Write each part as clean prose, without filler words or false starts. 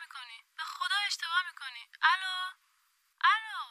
میکنی. به خدا اشتباه میکنی. الو الو.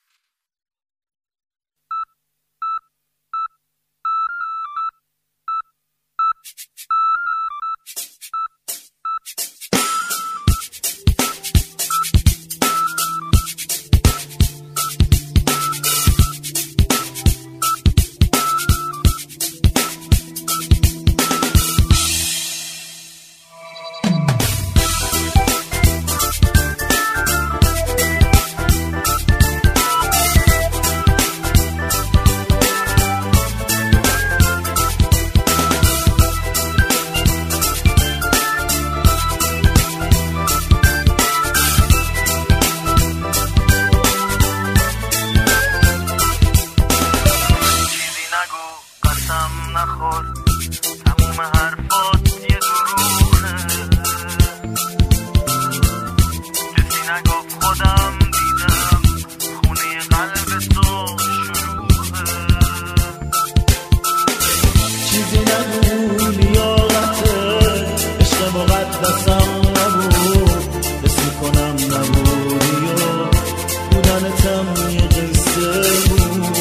نخور تموم حرفات یه دروغه کسی نگفت خودم دیدم خونه قلب تو شروعه چیزی نگو لیاقته عشق مقدسم نبود حس میکنم نبودی و بودنتم یه قصه بود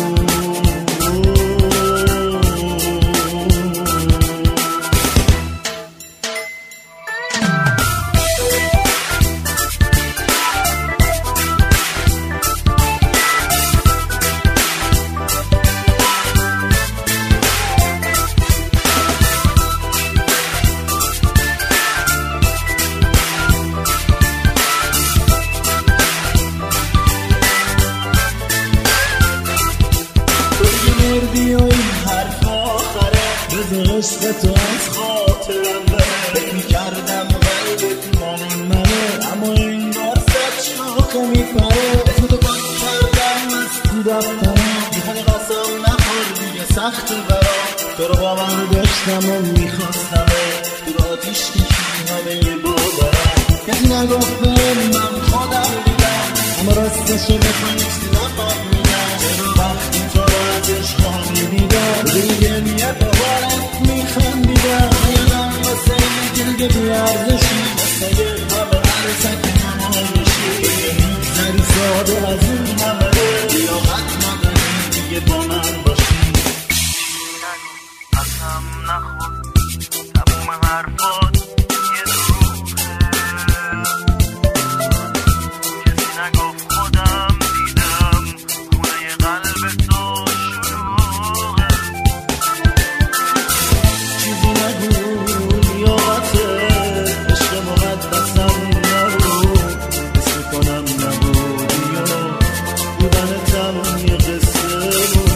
بردی و این حرف آخره بذار عشق تو از خاطرم بره فکر میکردم قلبت مال منه اما این بار صد شاخه میپره اسم تو پاک کردم از تو دفترم میخواد قسم نخور دیگه سخت برام تو رو باور داشتم و میخواستمه تو رو آتیش کشیدی همه باورم کسی نگفت به من خودم دیدم اما راستشو بخوای نفهمیدم چرا وقتی تو رو ازش خواهی دیدم دیگه یه بارت میخندیدم یادم واسه این دیگه بیارزشی واسه همه عرصت نمایشی میگذری ساده از این همه لیاقت نداری دیگه با من باشی قسم نخور تموم حرفات یه دروغه کسی نگفت خودم دیدم خونه قلب تو شروعه چیزی نگو لیاقته عشق مقدسم نبود حس میکنم نبودی و بودنتم یه قصه بود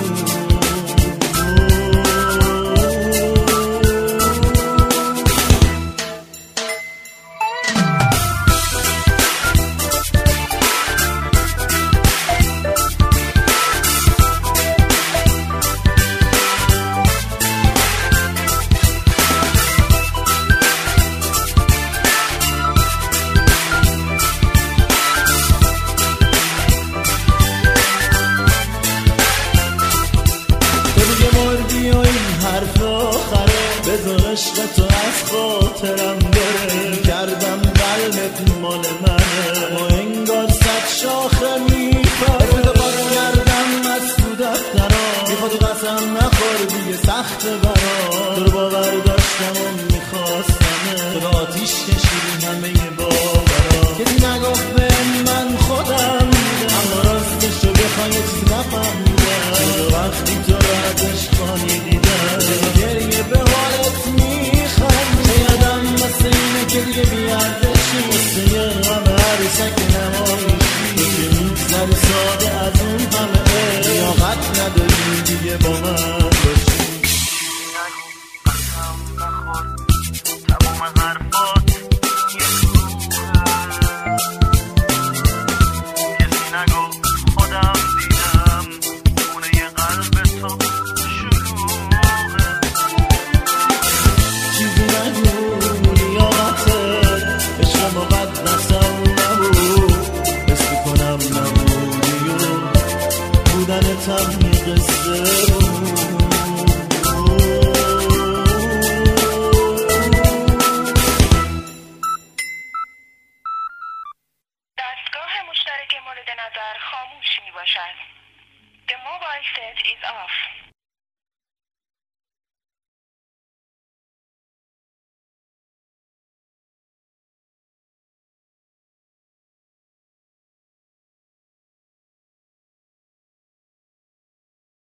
حرف آخره بذار عشق تو از خاطرم بره کردم قلبت مال منه ما انگار صد شاخه میپره تو پاک کردم از تو دفترم میخواد قسم نخور دیگه سخت برام تو رو باور داشتم و میخواستمه تو رو آتیش کشیدی همه باورام کسی نگفت به من خودم دیدم اما راستشو بخوای چیز نفهمیدم وقتی تو رو ازش خواهی دیدم گریه به حالت میخند یادم واسه اینه که دیگه بیاردشی واسه یه غم عروسک نمایشی تو که میگذری ساده از اون همه لیاقت نداری دیگه با من باشی قسم نخور تموم حرفات یه دروغه کسی نگفت خودم دیدم خونه قلب تو شروعه چیزی نگو لیاقته عشق مقدسم نبود نظر خاموش می باشد. The mobile set is off.